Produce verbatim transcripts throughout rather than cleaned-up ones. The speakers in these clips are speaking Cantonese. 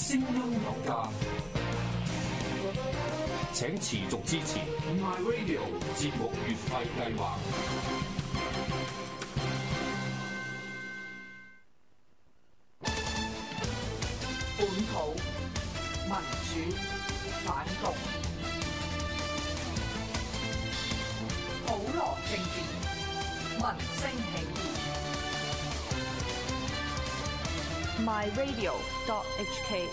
聲音有價，請持續支持 My Radio 節目月費計劃。 本土民主反共，普羅政治，民聲起義。 My Radio dot H K。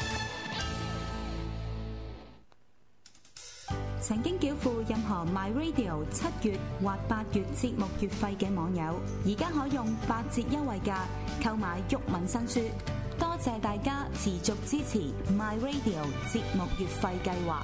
曾經繳付任何 My Radio 七月或八月節目月費嘅網友，而家可用八折優惠價購買毓民新書。多謝大家持續支持 My Radio 節目月費計劃。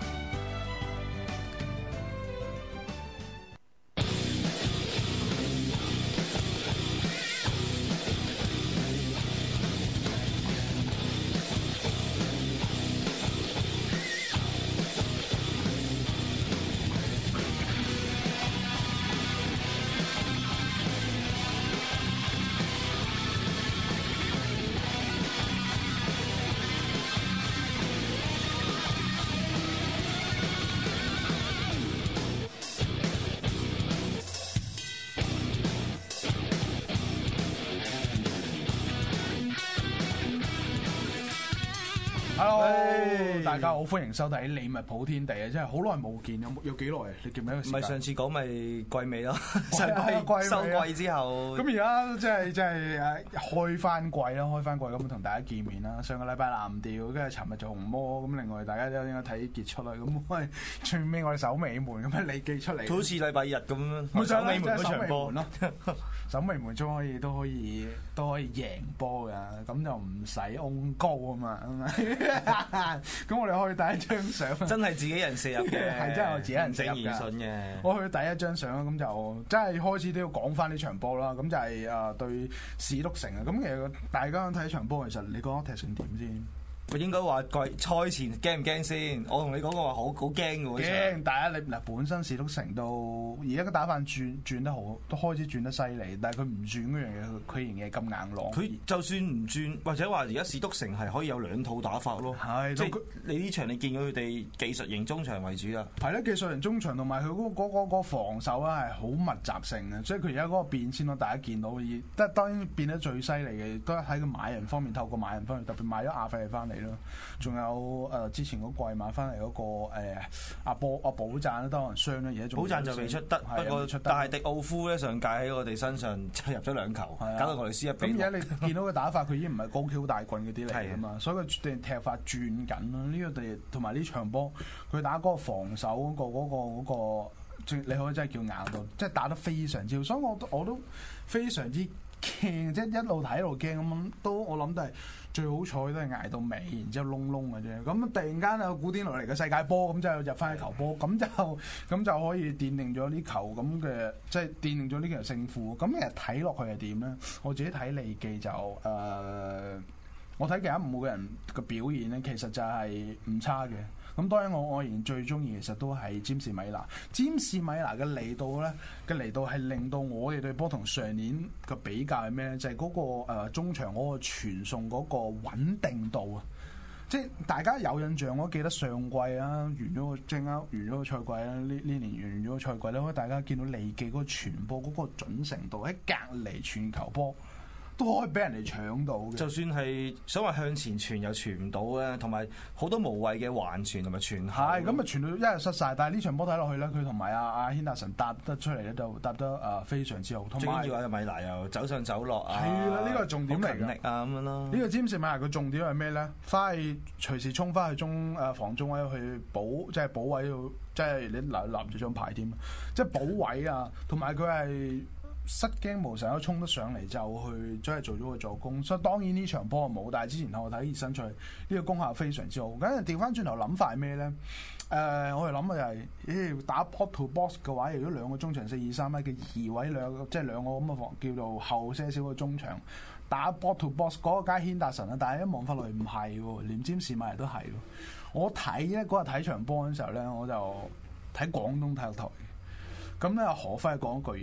Hello，大家好，歡迎收睇利物浦天地啊！真係好耐冇見，有有幾耐啊？你記唔記得個時間？ 唔係上次講咪季尾咯，上季收季之後， 咁而家即係即係誒開翻季啦，開翻季咁同大家見面啦。上個禮拜藍調，跟住尋日做紅魔，咁另外大家都應該睇傑出啦。咁喂，最尾我哋守尾門咁樣，你寄出嚟， 好似禮拜日咁樣， 冇守尾門嗰場波咯。守尾門都可以都可以都可以贏波㗎，咁就唔使翁高啊嘛。咁我哋去第一張相， 真係自己人射入嘅， 係真係我自己人射入嘅。嘅我去第一張相咁就真係開始都要講翻呢場波啦。咁就係誒對史篤城啊。咁其實大家睇場波，其實你覺得踢成點先？ 我應該話季賽前驚唔驚先？我同你講過話好好驚嘅喎。 驚！第一你嗱本身史篤城到而家個打法轉轉得好，都開始轉得犀利。但係佢唔轉嗰樣嘢，佢仍然係咁硬朗。 佢就算唔轉，或者話而家史篤城係可以有兩套打法咯。 係， 即係你呢場你見到佢哋技術型中場為主啦。 係咧，技術型中場同埋佢嗰嗰嗰個防守啊係好密集性嘅，所以佢而家嗰個變遷咯，大家見到而得當然變得最犀利嘅，都喺佢買人方面，透過買人方面，特別買咗亞費翻嚟咯。仲有誒、呃、之前嗰季買翻嚟嗰個誒阿波阿保贊咧，都可能傷咧，而家保贊就未出得，不過但係迪奧夫咧上屆喺我哋身上入咗兩球， 啊、 搞到俄羅斯一比。 咁而家你見到佢打法，佢已經唔係高 Q 大棍嗰啲嚟噶嘛，啊、所以佢踢法轉緊啦。呢、這個地同埋呢場波，佢打嗰個防守嗰、那個嗰、那個嗰、那個，你可以真係叫硬到，即係打得非常之好。所以我都我都非常之驚，即係一路睇一路驚咁，都我諗都係。最好彩都係捱到尾，然之後窿窿嘅啫。咁突然間有古典來嚟嘅世界波，咁就入翻去球波，咁就咁就可以奠定咗呢球咁嘅，即係奠定咗呢球勝負。咁其實睇落去係點咧？我自己睇利記就誒、呃，我睇其他五個人嘅表現咧，其實就係唔差嘅。咁當然我我仍然最中意其實都係詹士米拿，詹士米拿嘅嚟到咧嘅嚟到係令到我哋對波同上年嘅比較係咩咧？就係、是、嗰、那個、呃、中場嗰個傳送嗰個穩定度啊！即係大家有印象，我記得上季啊，完咗個即係啱完咗個賽季啊，呢呢年完咗個賽季咧，大家見到利記嗰個傳波嗰個準程度喺隔離傳球波。都可以俾人哋搶到嘅， 就算係想話向前傳又傳唔到咧，同埋好多無謂嘅橫傳同埋傳後。 係咁啊，傳到一日失晒。但係呢場波睇落去咧，佢同埋阿阿軒達臣搭得出嚟咧，就搭得誒非常之好。同埋最緊要阿米拿又走上走落啊， 係啦，呢個係重點嚟嘅。 勤力啊咁樣咯。 呢個詹士米拿嘅重點係咩咧？翻去隨時衝翻去中誒防中位去保，即係保位，即係你立立住張牌添，即係保位啊，同埋佢係。失驚無神都衝得上嚟就去，真係做咗個助攻。所以當然呢場波冇，但係之前我睇熱身賽呢個功效非常之好。咁啊調翻轉頭諗法係咩咧？誒、呃，我哋諗嘅就係、是，咦打 box to box 嘅話，如果兩個中場四二三一嘅二位兩個，即係兩個咁嘅防叫做後些少嘅中場打 box to box 嗰個加軒達臣啊，但係一望翻落嚟唔係喎，連詹士米拿都係喎。我睇咧嗰日睇場波嘅時候咧，我就睇廣東體育台。咁咧何輝講一句嘢。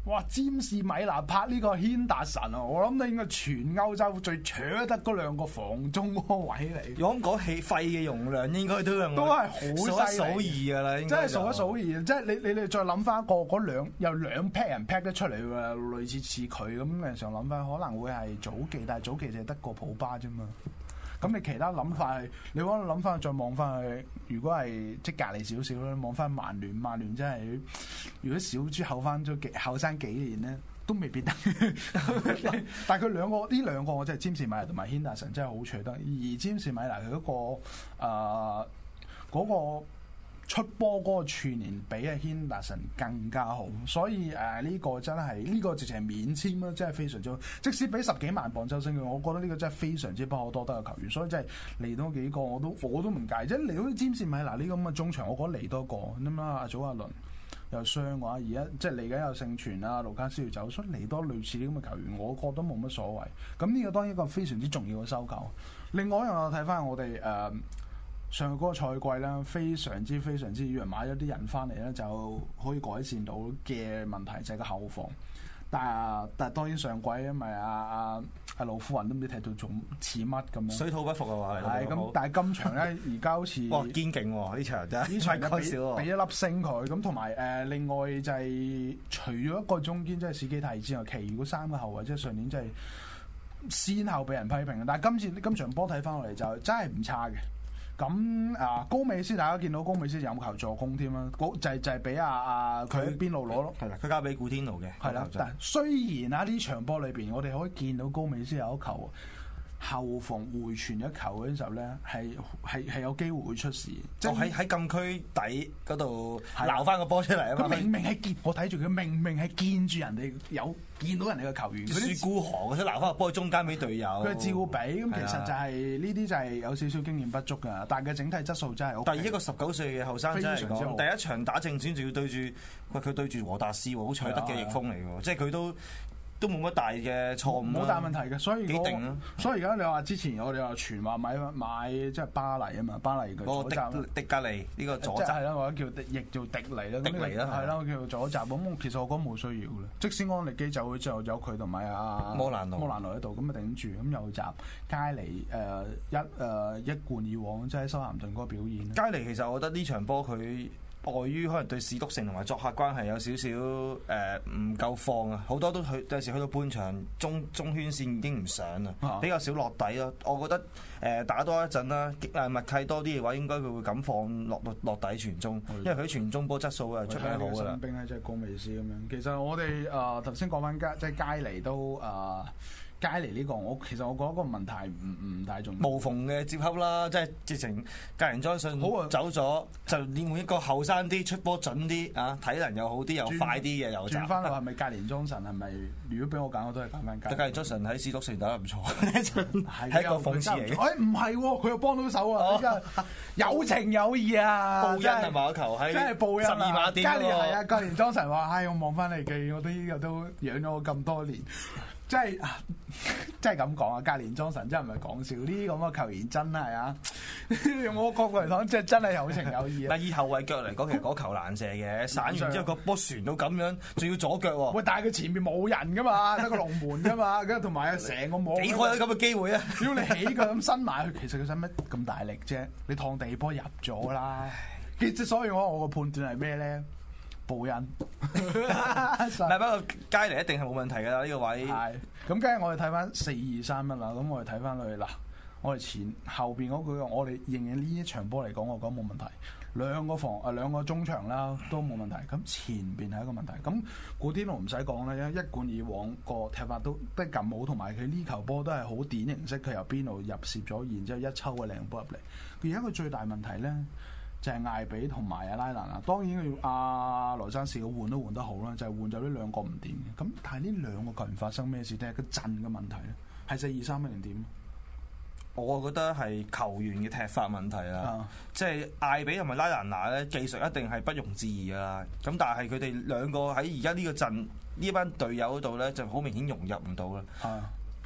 哇！詹士米拿拍呢個軒達臣啊，我諗都應該全歐洲最搶得嗰兩個防中嗰個位嚟。 如果講氣肺嘅容量，應該都係都係好犀利， 數一數二㗎啦， 真係數一數二。即係你你你再諗翻個嗰兩有兩 pair 人 pack 得出嚟喎，類似似佢咁嘅時候諗翻，可能會係早期，但係早期就係得個普巴啫嘛。咁你其他諗法係，你可能諗翻再望翻去，如果係即係隔離少少咧，望翻曼聯，曼聯真係如果小豬後翻咗幾後生幾年咧，都未必得。但係佢兩個呢兩個，我真係詹士米拿同埋軒達臣真係好取得，而詹士米拿佢嗰個誒嗰、呃嗰個出波嗰個串連比阿軒達臣更加好，所以誒呢、呃呢個真係呢、呢個直情係免簽啦，真係非常之好。即使俾十幾萬磅周薪嘅，我覺得呢個真係非常之不可多得嘅球員。所以真係嚟多幾個我都我都唔介意，即係嚟到詹士米拿呢個咁嘅中場，我覺得嚟多個咁啊。阿祖亞倫又傷嘅話，而家即係嚟緊有盛傳啊，盧卡斯要走，所以嚟多類似啲咁嘅球員，我覺得冇乜所謂。咁呢個當然一個非常之重要嘅收購。另外一樣我睇翻我哋誒。呃上個賽季咧，非常之非常之以為買咗啲人翻嚟咧，就可以改善到嘅問題就係個後防。但係但係當然上季因為阿阿阿盧夫雲都唔知踢到仲似乜咁樣， 水土不服嘅話係咁。但係今場咧而家好似哇堅勁喎呢場真係， 呢場就俾少俾一粒星佢咁，同埋誒另外就係、是、除咗一個中堅即係史基提之外，其餘嗰三個後衞即係上年真係先後俾人批評嘅。但係今次今場波睇翻落嚟就真係唔差嘅。咁啊，高美斯大家見到高美斯有球助攻添啦，就係就係俾阿阿佢喺邊路攞咯， 係啦，佢交俾古天奴嘅， 係啦。但係雖然啊，呢場波裏邊我哋可以見到高美斯有一球後防回傳一球嗰陣時候咧，係係係有機會會出事，即係喺喺禁區底嗰度撈翻個波出嚟啊嘛！ 明明係見我睇住佢，明明係見住人哋有見到人哋嘅球員， 佢孤寒，佢撈翻個波喺中間俾隊友。 佢照比咁，其實就係呢啲就係有少少經驗不足㗎，但係佢整體質素真係好。 但係一個十九歲嘅後生仔嚟講，第一場打正選就要對住喂佢對住和達斯喎，好取得嘅翼鋒嚟㗎，即係佢都。都冇乜大嘅錯誤， 冇大問題嘅，所以幾定啊！ 所以而家你話之前我哋話傳話買買即係巴黎啊嘛，巴黎嘅左閘迪格尼呢個左閘係啦，或者叫亦做迪尼啦， 迪尼啦係啦，叫做左閘咁。其實我覺得冇需要嘅，即使安力基走咗之後，有佢同埋阿摩蘭奴摩蘭奴喺度咁啊頂住，咁右閘佳尼誒一誒一貫以往即係修咸頓嗰個表現。 佳尼其實我覺得呢場波佢。礙於可能對史篤城同埋作客關係有少少誒唔夠放啊，好多都去有時去到半場中中圈線已經唔上啦，啊、比較少落底咯。我覺得誒、呃、打多一陣啦，誒默契多啲嘅話，應該佢會敢放落落落底傳中，因為佢傳中波質素啊出名好噶啦。 兵咧即係高美斯咁樣，其實我哋誒頭先講翻佳即係佳尼都誒。呃佳尼呢個我其實我覺得個問題唔唔太重要， 無縫嘅接洽啦，即係直情格連莊信走咗，就你換一個後生啲、出波準啲啊，體能又好啲又快啲嘅又轉翻落係咪格連莊神係咪？如果俾我揀，我都係揀翻格。 格連莊神喺史篤城打得唔錯，係一個諷刺嚟嘅。 誒唔係喎，佢又幫到手啊！真係有情有義啊！ 報恩係嘛球喺真係報恩十二碼點喎！係啊，格連莊神話：唉，我望翻你記，我都呢個都養咗我咁多年。即係真係咁講啊！格連莊神真係唔係講笑，呢啲咁嘅球員真係啊！用我角度嚟講，即係真係有情有義啊！ 嗱，以後衞腳嚟講，其實嗰球難射嘅，散完之後個波旋到咁樣，仲要左腳喎。 喂，但係佢前面冇人噶嘛，得個龍門噶嘛，跟住同埋成個網幾開有咁嘅機會啊！ 只要你起腳咁伸埋去，其實佢使乜咁大力啫？你趟地波入咗啦。其實所以我我個判斷係咩咧？報恩， 嗱，不過佳尼一定係冇問題㗎啦，呢個位。 係，咁跟住我哋睇翻四二三一啦，咁我哋睇翻佢嗱，我哋前後邊嗰句，我哋認認呢一場波嚟講，我覺得冇問題。兩個防啊兩個中場啦都冇問題，咁前邊係一個問題。咁古天奴唔使講啦，一貫以往個踢法都得咁好，同埋佢呢球波都係好典型式，佢由邊度入攝咗，然之後一抽個靚波入嚟。佢而家個最大問題咧，就係艾比同埋阿拉蘭啊，當然佢阿羅爭士嘅換都換得好啦，就係、是、換咗呢兩個唔掂嘅。咁但係呢兩個球員發生咩事？定係個陣嘅問題咧？係四二三一定點？ 我覺得係球員嘅踢法問題啦， 啊、即係艾比同埋拉蘭拿咧技術一定係不容置疑噶啦。咁但係佢哋兩個喺而家呢個陣呢班隊友嗰度咧就好明顯融入唔到啦。 啊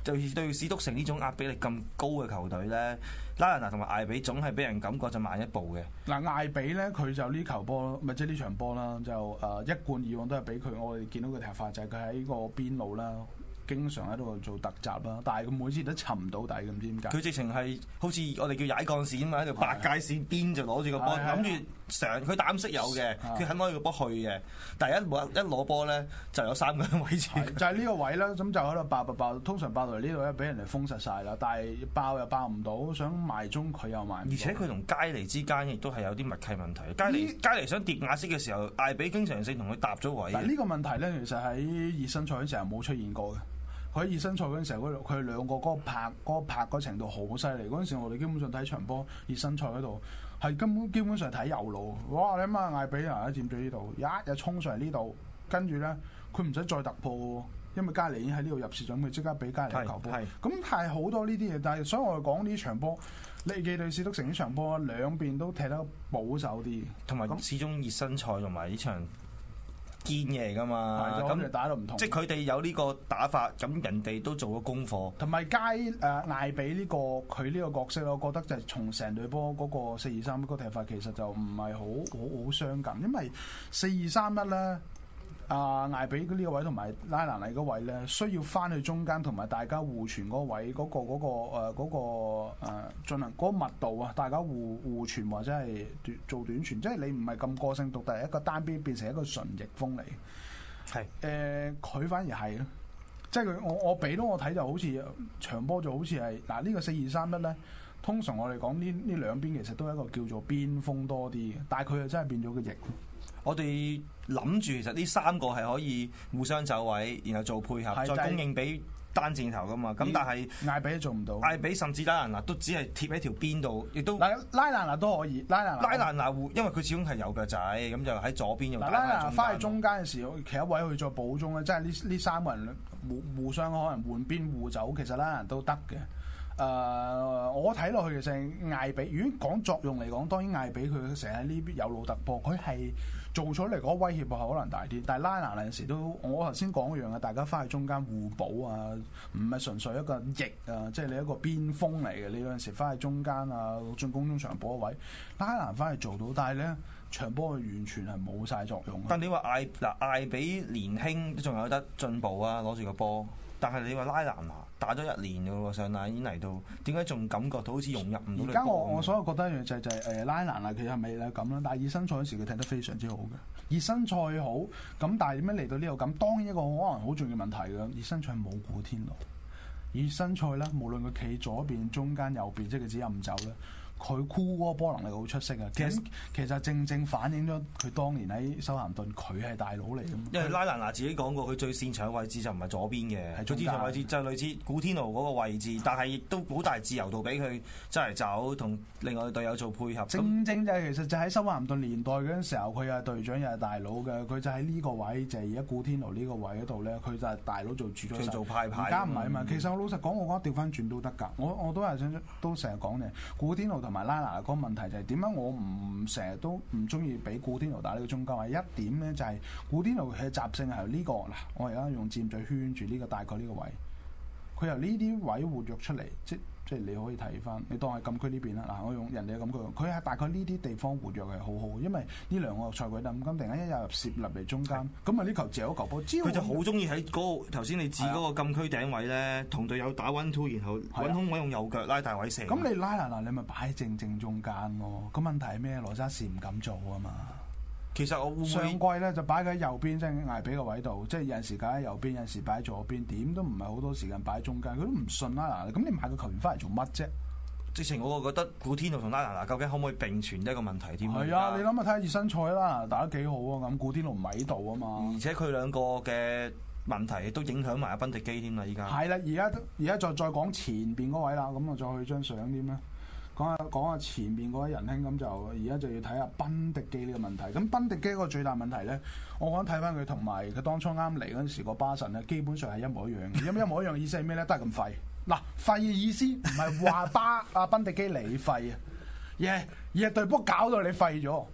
就對史篤城呢種壓迫力咁高嘅球隊咧，拉蘭拿同埋艾比總係俾人感覺就慢一步嘅。 嗱，艾比咧佢就呢球波，咪即係呢場波啦，就誒、呃、一貫以往都係俾佢，我哋見到佢踢法就係佢喺個邊路啦。經常喺度做突襲啦，但係佢每次都沉唔到底咁，唔知點解。 佢直情係好似我哋叫踩鋼線咁嘛，喺度八界線邊就攞住個波，諗住上佢膽識有嘅，佢肯攞住個波去嘅。但係一攞一攞波咧，就有三個人位置。 就係呢個位啦，咁就喺度爆爆爆，通常爆到嚟呢度咧，俾人哋封實晒啦。但係爆又爆唔到，想埋中佢又埋唔到。 而且佢同佳尼之間亦都係有啲默契問題。佳尼佳尼想疊亞式嘅時候，艾比經常性同佢搭咗位。 但係呢個問題咧，其實喺熱身賽嗰陣冇出現過嘅。佢喺熱身賽嗰陣時候，佢哋兩個嗰個拍嗰、嗰個拍嗰程度好犀利。嗰陣時我哋基本上睇場波熱身賽嗰度係根本基本上睇右路。哇！你諗下艾比啊，佔咗呢度，一日衝上嚟呢度，跟住咧佢唔使再突破喎，因為加尼已經喺呢度入市咗，佢即刻俾加尼球波。咁係好多呢啲嘢，但係所以我哋講呢場波，利記對史篤城呢場波兩邊都踢得保守啲， 同埋始終熱身賽同埋呢場堅嘢嚟㗎嘛，咁就打到唔同。 即係佢哋有呢個打法，咁人哋都做咗功課。 同埋佳誒艾比呢個佢呢個角色，我覺得就係從成隊波嗰個四二三嗰個踢法，其實就唔係好好好相近，因為四二三一咧。啊！艾比呢個位同埋拉蘭尼嗰位咧，需要翻去中間同埋大家互傳嗰位嗰、嗰個嗰、嗰個誒嗰、呃嗰個誒進行嗰個密度啊，大家互互傳或者係短做短傳，即係你唔係咁個性獨特，一個單邊變成一個純逆風嚟。係誒，佢、呃、反而係咯，即係佢我我俾到我睇就好似長波就好似係嗱呢個四二三一咧，通常我哋講呢呢兩邊其實都係一個叫做邊鋒多啲嘅，但係佢又真係變咗個逆。 我哋諗住其實呢三個係可以互相走位，然後做配合，再供應俾單箭頭噶嘛。咁但係艾比都做唔到， 艾比甚至拉蘭拿都只係貼喺條邊度，亦都拉蘭拿都可以。拉蘭拿拉蘭拿因為佢始終係有腳仔，咁就喺左邊又打拉蘭拿翻去中間嘅時候，其一位去再補中咧，即係呢呢三個人互互相可能換邊互走，其實拉蘭拿都得嘅。誒、呃，我睇落去其實艾比，如果講作用嚟講，當然艾比佢成日喺呢邊有路突破，佢係做出嚟嗰個威脅係可能大啲。但係拉拿有陣時都，我頭先講一樣嘅，大家翻去中間互補啊，唔係純粹一個翼啊，即係你一個邊鋒嚟嘅。你有陣時翻去中間啊，進攻中場補一位，拉拿翻去做到，但係咧場波佢完全係冇晒作用。 但你話艾嗱艾比年輕都仲有得進步啊，攞住個波。但係你話拉蘭拿打咗一年嘅喎，上屆已經嚟到，點解仲感覺到好似融入唔到？而家我我所有覺得一樣就係就係誒拉蘭拿其實係咪咧咁啦？但係熱身賽嗰時佢踢得非常之好嘅，熱身賽好咁，但係點解嚟到呢度咁？當然一個可能好重要問題嘅，熱身賽冇古天奴，熱身賽咧無論佢企左邊、中間、右邊，即係佢自己任走咧。佢箍嗰個波能力好出色啊！其實其實正正反映咗佢當年喺修咸頓，佢係大佬嚟嘅。 因為拉蘭拿自己講過，佢最擅長嘅位置就唔係左邊嘅，佢擅長位置就類似古天奴嗰個位置，但係亦都好大自由度俾佢周嚟走，同另外隊友做配合。 正正就係其實就喺修咸頓年代嗰陣時候，佢又係隊長又係大佬嘅，佢就喺呢個位，就係而家古天奴呢個位嗰度咧，佢就係大佬做主咗。 做派派。 而家唔係啊嘛，其實我老實講，我覺得調翻轉都得㗎。我我都係想都成日講嘅，古天奴同埋拉拿嗰個問題就係點解我唔成日都唔中意俾古天奴打呢個中間位？一點咧就係古天奴嘅習性係呢個嗱，我而家用箭嘴圈住呢個大概呢個位，佢由呢啲位活躍出嚟，即即係你可以睇翻，你當係禁區呢邊啦。嗱，我用人哋嘅禁區，佢係大概呢啲地方活躍係好好，因為呢兩個賽季咁，突然間一入入攝入嚟中間，咁啊呢球借咗球波， 佢就好中意喺嗰個頭先你指嗰個禁區頂位咧，同隊友打 one two， 然後揾空位用右腳拉大位射。 咁你拉嗱嗱，你咪擺正正中間咯。咁問題係咩？羅渣士唔敢做啊嘛。 其實我會唔會上季咧就擺喺右邊，即係艾比個位度，即係有陣時擺喺右邊，有陣時擺喺左邊，點都唔係好多時間擺喺中間，佢都唔信拉嗱。咁你買個球員翻嚟做乜啫？ 直情我覺得古天奴同拉拿拿究竟可唔可以並存都係一個問題添。 係啊，你諗下睇下熱身賽啦，打得幾好啊！咁古天奴唔喺度啊嘛。 而且佢兩個嘅問題都影響埋阿賓迪基添啦，依家。係啦，而家而家再再講前邊嗰位啦，咁啊再去張相點咧？講下講下前面嗰位仁兄，咁就而家就要睇下賓迪基呢個問題。咁賓迪基嗰個最大問題咧，我講睇翻佢同埋佢當初啱嚟嗰陣時個巴神咧，基本上係一模一樣嘅。一模一樣嘅意思係咩咧？都係咁廢。嗱，廢嘅意思唔係話巴阿賓迪基你廢啊，而係而係隊波搞到你廢咗。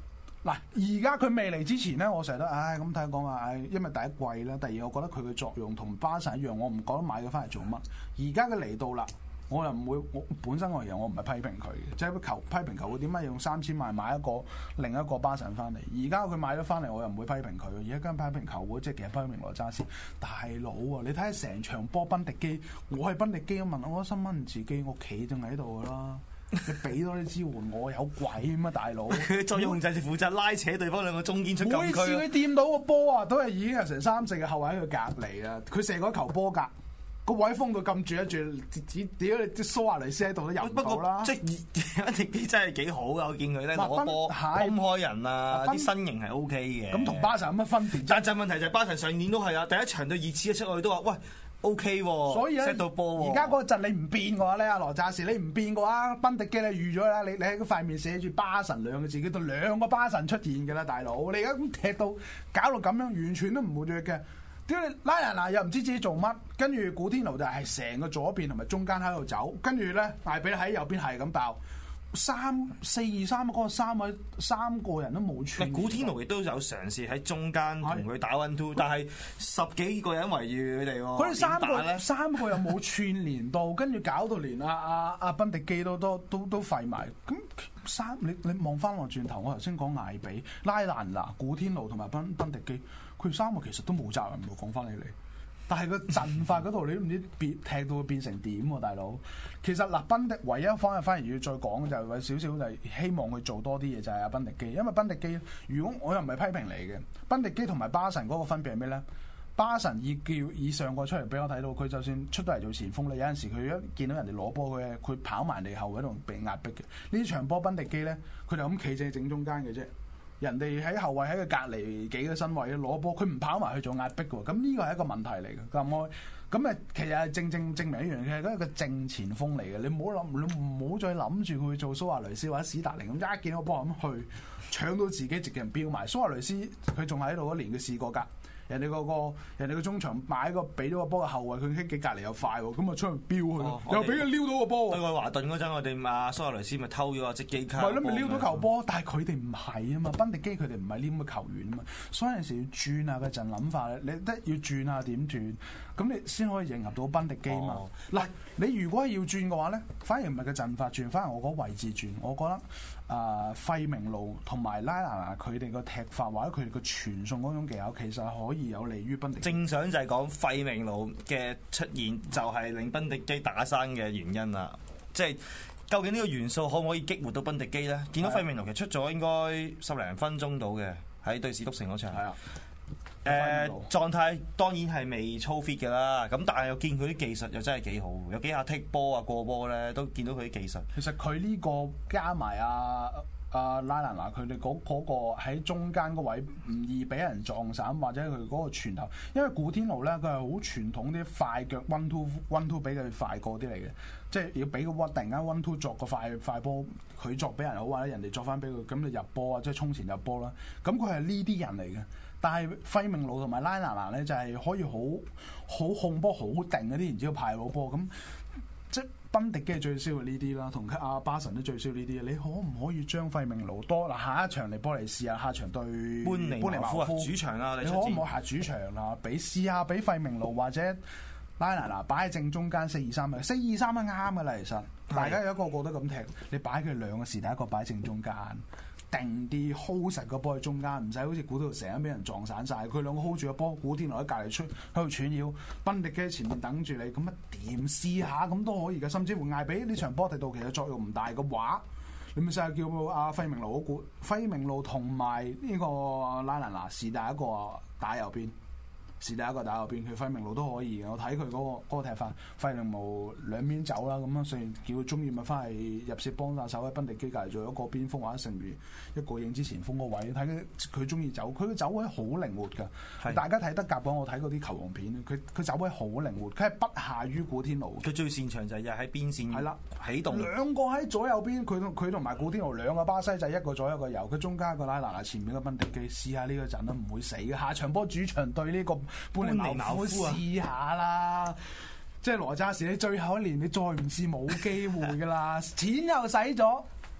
嗱，而家佢未嚟之前咧，我成日都唉咁睇講話，唉，因為第一季啦，第二我覺得佢嘅作用同巴神一樣，我唔覺得買佢翻嚟做乜。而家佢嚟到啦，我又唔會，我本身我而家我唔係批評佢嘅，即係球批評球會點解要用三千萬買一個另一個巴神翻嚟？而家佢買咗翻嚟，我又唔會批評佢。而家跟批評球會，即係其實批評羅渣士大佬啊！你睇下成場波賓迪基，我係賓迪基，我問我心問自己，我企正喺度噶啦。你俾多啲支援我，有鬼咩大佬？ 佢作用就係負責拉扯對方兩個中堅出禁區。 每次佢掂到個波啊，都係已經有成三四個後衞喺佢隔離啦。佢射嗰球波格個位封到咁住一住，只屌你啲蘇亞雷斯喺度都入唔到啦。即係賓迪基真係幾好噶，我見佢咧攞波崩開人啊，啲身形係 O K 嘅。 咁同巴神有乜分別？ 但係問題就係巴神上年都係啊，第一場對熱刺一出去都話喂。O K 喎， 所以咧， 到波而家嗰陣你唔變嘅話咧，阿羅扎士你唔變嘅話，賓迪基你預咗啦，你你喺嗰塊面寫住巴神兩個字，叫到兩個巴神出現嘅啦，大佬，你而家咁踢到搞到咁樣，完全都唔活躍嘅。屌你拉人嗱又唔知自己做乜，跟住古天奴就係成個左邊同埋中間喺度走，跟住咧艾比喺右邊係咁爆。三四二三嗰個三位三個人都冇串。 古天奴亦都有嘗試喺中間同佢打 one two，但係十幾個人圍住佢哋喎。 佢哋三個三個又冇串連到，跟住搞到連阿阿阿賓迪基都都都都廢埋。咁三你你望翻我轉頭，我頭先講艾比、拉蘭拿、古天奴同埋賓賓迪基，佢三個其實都冇責任喎。講翻起嚟。但係個陣法嗰度你都唔知變踢到會變成點喎，大佬。其實嗱，賓迪唯一方面反而要再講就係有少少就係希望佢做多啲嘢，就係阿賓迪基。因為賓迪基，如果我又唔係批評你嘅，賓迪基同埋巴神嗰個分別係咩咧？巴神以叫以上個出嚟俾我睇到，佢就算出到嚟做前鋒咧，有陣時佢一見到人哋攞波佢佢跑埋嚟後喺度被壓迫嘅。呢場波賓迪基咧，佢就咁企正正中間嘅啫。人哋喺後衞喺佢隔離幾個身位攞波，佢唔跑埋去做壓迫嘅喎，咁呢個係一個問題嚟嘅。咁我咁誒，其實係正正證明一樣嘢，係一個正前鋒嚟嘅。你唔好諗，你唔好再諗住佢去做蘇亞雷斯或者史達寧咁，一見到波咁去搶到自己直嘅人飆埋。蘇亞雷斯佢仲喺度嗰年，佢試過㗎。人哋嗰個人哋個中場買個俾咗個波嘅後衞，佢喺幾隔離又快喎，咁啊出去飆佢，哦、又俾佢撩到個波。 對個華頓嗰陣，我哋阿蘇亞雷斯咪偷咗個積基卡。 係咯，咪撩到球波，但係佢哋唔係啊嘛，賓迪基佢哋唔係呢咁嘅球員啊嘛，所以有陣時要轉下個陣諗法咧，你得要轉下點轉，咁你先可以迎合到賓迪基嘛。嗱、哦，你如果要轉嘅話咧，反而唔係個陣法轉，反而我嗰個位置轉，我覺得。啊，費明路同埋拉拿拿佢哋個踢法或者佢哋個傳送嗰種技巧，其實係可以有利於賓迪基。正想就係講費明路嘅出現，就係令賓迪基打生嘅原因啦。即係究竟呢個元素可唔可以激活到賓迪基咧？見到費明路其實出咗應該十零分鐘到嘅喺對史篤城嗰場。係啊。誒、呃、狀態當然係未操 fit 嘅啦，咁但係又見佢啲技術又真係幾好，有幾下踢波啊過波咧都見到佢啲技術。其實佢呢個加埋阿阿拉蘭拿佢哋嗰嗰個喺中間嗰位唔易俾人撞散，或者佢嗰個傳頭，因為古天奴咧佢係好傳統啲快腳 one two one two 比佢快過啲嚟嘅，即係要俾個屈突然間 one two 作個快快波，佢作俾人好，或者人哋作翻俾佢，咁你入波啊，即係衝前入波啦。咁佢係呢啲人嚟嘅。但係費明路同埋拉拿拿咧就係、是、可以好好控波好定嗰啲，然之後派到波咁，即係賓迪基係最少嘅呢啲啦，同阿巴神都最少呢啲。你可唔可以將費明路多嗱下一場嚟波嚟試下，下場對般尼茅夫主場啊，你可唔可以下主場啊？俾試下俾費明路或者拉拿拿擺喺正中間四二三嘅四二三係啱嘅啦，其實大家有一個個都咁踢，你擺佢兩個時，第一個擺正中間。定啲 hold 實個波喺中間，唔使好似古天奴成日俾人撞散晒。佢兩個 hold 住個波，古天奴喺隔離出喺度串擾，賓迪基喺前面等住你，咁啊點試下咁都可以嘅。甚至乎嗌俾呢場波踢到其實作用唔大嘅話，你咪試下叫阿費明路嗰股，費明路同埋呢個拉蘭拿是第一個打右邊。是第一個打右邊，佢費明路都可以嘅。我睇佢嗰個嗰個踢法，費明路兩邊走啦，咁樣雖然叫佢中意咪翻去入射幫下手喺賓迪基隔離做一個邊鋒或者成為一個影之前鋒個位，睇佢佢中意走，佢嘅走位好靈活㗎。是大家睇得夾講，我睇嗰啲球王片，佢佢走位好靈活，佢係不下於古天奴。佢最擅長就係喺邊線係啦起動，兩個喺左右邊，佢佢同埋古天奴兩個巴西仔，一個左一個右，佢中間一個拉拿拿，前面個賓迪基，試下呢個陣都唔會死嘅。下場波主場對呢個般尼茅夫試下啦，即係羅渣士，你最後一年你再唔試冇機會噶啦，錢又使咗，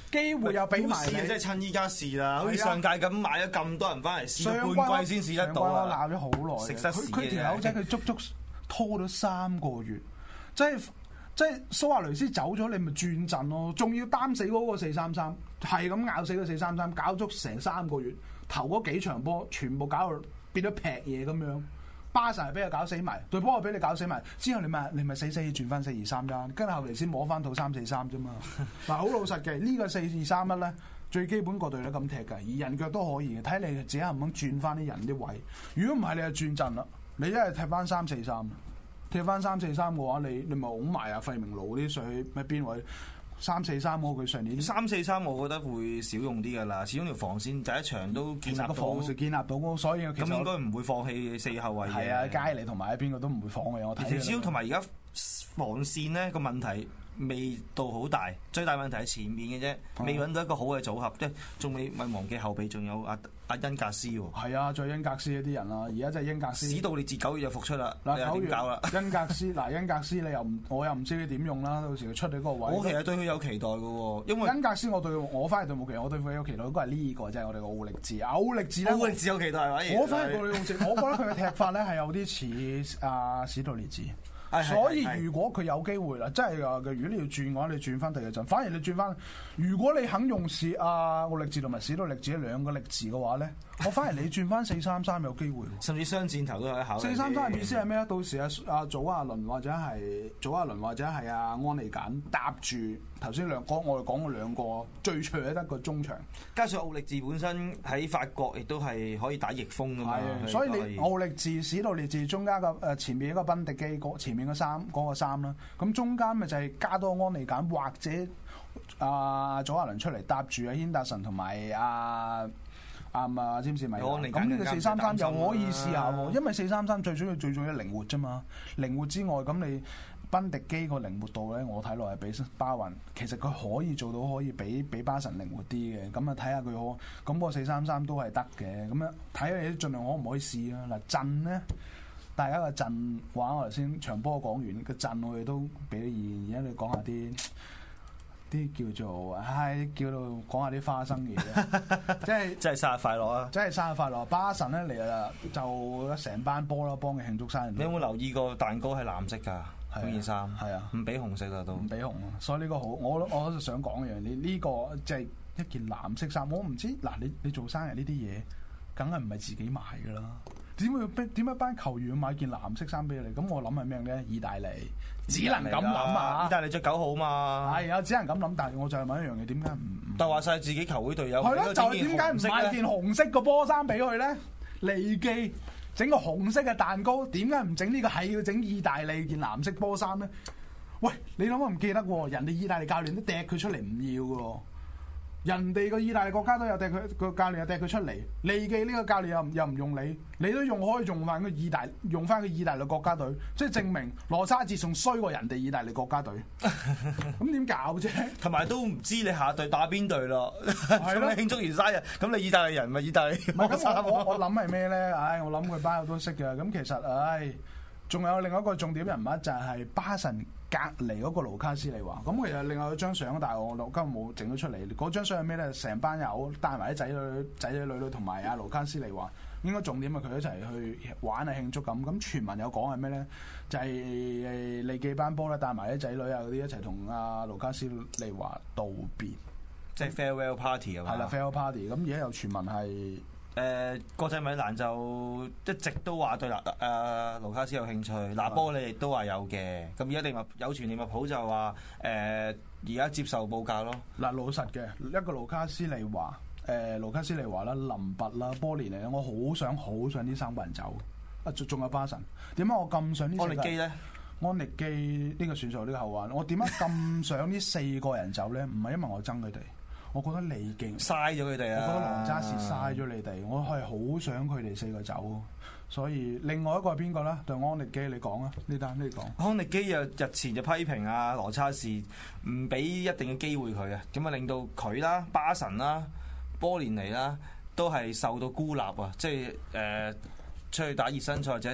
機會又俾埋你， 即係趁依家試啦，好似上屆咁買咗咁多人翻嚟試到半季先試得到啊！ 鬧咗好耐， 食塞屎佢條友仔佢足足拖咗三個月，即係即係蘇亞雷斯走咗，你咪轉陣咯，仲要擔死嗰個四三三，係咁咬死個四三三，搞足成三個月，頭嗰幾場波全部搞到變咗劈嘢咁樣。巴神係俾佢搞死埋，對波係俾你搞死埋，之後你咪你咪死死轉翻四二三一，跟住後嚟先摸翻套三四三啫嘛。嗱，好老實嘅，呢個四二三一咧，最基本個隊都咁踢㗎，而人腳都可以嘅，睇你自己肯唔肯轉翻啲人啲位。如果唔係，你就轉陣啦。你一係踢翻三四三，踢翻三四三嘅話，你你咪拱埋啊費明路啲上去咩邊位？三四三喎，佢上年三四三，我覺得會少用啲㗎啦。始終條防線第一場都建立到， 防線建立到，所以咁應該唔會放棄四後衞嘅。 係啊，佳尼同埋邊個都唔會放嘅。我睇。 始終同埋而家防線咧個問題未到好大，最大問題係前面嘅啫，未揾到一個好嘅組合，即係仲未咪忘記後備仲有阿阿恩格斯喎。 係啊，再恩格斯嗰啲人啦，而家真係恩格斯。 史杜列治九月就復出啦， 嗱九月搞啦。 恩格斯嗱恩格斯你又唔我又唔知佢點用啦，到時佢出你嗰個位。 我其實對佢有期待嘅喎，因為恩格斯我對我反而對冇期待，我對佢有期待嗰個係呢個，即係我哋嘅奧力治。奧力治咧， 奧力治有期待係我反而對奧力治，我覺得佢嘅踢法咧係有啲似阿史杜列治。所以如果佢有機會啦，真係嘅。如果你要轉嘅話，你轉翻第二陣。反而你轉翻，如果你肯用史阿奧力治同埋史杜力治兩個力治嘅話咧，我反而你轉翻四三三有機會。 甚至雙箭頭都有得考慮。 四三三嘅意思係咩咧？到時阿阿祖亞倫或者係祖亞倫或者係阿安利簡搭住頭先兩個，我哋講過兩個最長得個中場。 加上奧力治本身喺法國亦都係可以打逆風噶嘛。 係，所以你奧力治、史杜列治中間個誒前面一個賓迪基，前面個三嗰、嗰個三啦。咁中間咪就係加多安利簡或者阿祖亞倫出嚟搭住阿軒達臣同埋阿。啱啊，詹士米。咁呢個四三三又可以試下喎，因為四三三最主要最重要靈活啫嘛。靈活之外，咁你賓迪基個靈活度咧，我睇落係比巴雲，其實佢可以做到可以比比巴神靈活啲嘅。咁啊睇下佢可，咁個四三三都係得嘅。咁樣睇下你盡量可唔可以試啊？嗱陣咧，大家個陣話我頭先場波講完個陣，我哋都俾咗意見。而家你講下啲。啲叫做唉，叫到講下啲花生嘢，即係即係生日快樂啊！ 即係生日快樂！巴神咧嚟啦，就成班波啦，幫佢慶祝生日。 你有冇留意過蛋糕係藍色㗎？嗰件衫係啊， 唔俾紅色啊都唔俾紅啊！所以呢個好，我我就想講一樣，你呢個即係一件藍色衫，我唔知嗱，你你做生日呢啲嘢，梗係唔係自己買㗎啦？點會點解班球員要買件藍色衫俾你？咁我諗係咩咧？意大利。只能咁諗啊！ 意大利着九號嘛， 係啊，只能咁諗。但係我就係問一樣嘢，點解唔？ 但話晒自己球會隊友， 係咯，就係點解唔買件紅色嘅波衫俾佢咧？利記整個紅色嘅蛋糕，點解唔整呢個係要整意大利件藍色波衫咧？喂，你諗我唔記得喎？人哋意大利教練都掟佢出嚟唔要嘅喎。人哋個意大利國家都有掟佢個教練又掟佢出嚟，利記呢個教練又又唔用你，你都用可以用翻個意大用翻個意大利國家隊，即係證明羅沙治仲衰過人哋意大利國家隊。咁點搞啫？ 同埋都唔知你下隊打邊隊咯。係咯，慶祝完生日，咁你意大利人咪意大利？ 唔係咁，我我我諗係咩咧？唉，我諗佢班友都識嘅。咁其實唉，仲有另外一個重點人物就係巴神。隔離嗰個盧卡斯利華，咁其實另外一張相，但係我今日冇整咗出嚟。嗰張相係咩咧？成班友帶埋啲仔女、仔仔女女同埋阿盧卡斯利華，應該重點係佢一齊去玩啊慶祝咁。咁傳聞有講係咩咧？就係、是、利記班波咧帶埋啲仔女啊嗰啲一齊同阿盧卡斯利華道別， 即係 farewell party 啊嘛。 係啦 farewell party。咁而家有傳聞係。 誒、呃、國際米蘭就一直都話對嗱誒、呃、盧卡斯有興趣，拿波利亦都話有嘅。咁而家利物有傳利物浦就話誒而家接受報價咯。 嗱老實嘅一個盧卡斯利華，誒、呃、盧卡斯利華啦、林拔啦、波連嚟，我好想好想呢三個人走。啊仲仲有巴神，點解我咁想呢？安力基咧？ 安力基呢個選手呢個後患，我點解咁想呢四個人走咧？唔係因為我憎佢哋。我覺得利記嘥咗佢哋啊！ 我覺得羅渣士嘥咗你哋，我係好想佢哋四個走，所以另外一個係邊個咧？對安力基你講啊，呢單你講。 安力基又日前就批評啊羅渣士唔俾一定嘅機會佢啊，咁啊令到佢啦、巴神啦、波連尼啦都係受到孤立啊，即係誒、呃、出去打熱身賽或者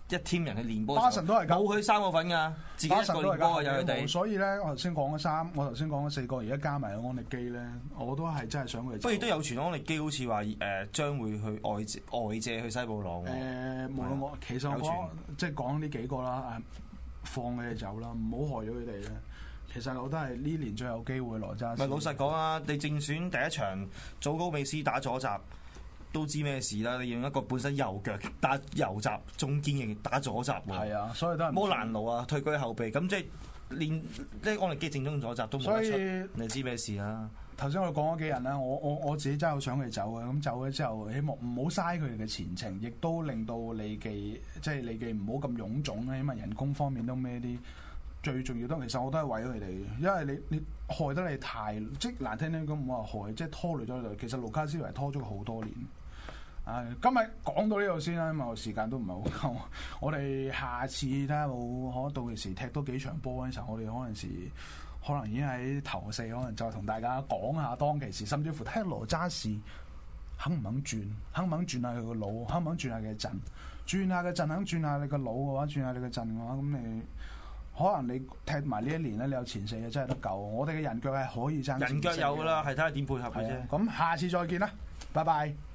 一 team 人去練波， 巴神都係咁， 冇佢三個份㗎，自己一個練波有佢哋。 所以咧，我頭先講咗三，我頭先講咗四個，而家加埋安力基咧，我都係真係想佢。 不過都有傳安力基好似話誒將會去外借外借去西布朗。誒、 呃，無論我其實我講即係講呢幾個啦，放佢哋走啦，唔好害咗佢哋咧。其實我都係呢年最有機會羅渣士。 咪老實講啊，你正選第一場祖高美斯打左閘都知咩事啦！你用一個本身右腳打右閘中堅嘅打左閘喎。係啊，所以都係摩蘭奴啊，退居後備，咁即係連即係安力基正宗左閘都冇得出。所以你知咩事啦？ 頭先我哋講咗幾人啦，我我我自己真係好想佢走嘅，咁走咗之後，希望唔好嘥佢哋嘅前程，亦都令到利記即係利記唔好咁臃腫咧，因為人工方面都咩啲。最重要都其實我都係為咗佢哋，因為你你害得你太即係難聽啲咁唔好話害，即係拖累咗佢哋。其實盧卡斯維拖咗佢好多年。唉，今日講到呢度先啦，因為我時間都唔係好夠。我哋下次睇下冇可到時踢多幾場波嗰陣時候，我哋可能時可能已經喺頭四，可能再同大家講下當其時，甚至乎睇下羅渣士肯唔肯轉，肯唔肯轉下佢個腦，肯唔肯轉下佢嘅陣，轉下嘅陣肯轉下你個腦嘅話，轉下你個陣嘅話，咁你。可能你踢埋呢一年咧，你有前四嘅真係得夠。我哋嘅人腳係可以爭。人腳有啦，係睇下點配合嘅啫。咁下次再見啦，拜拜。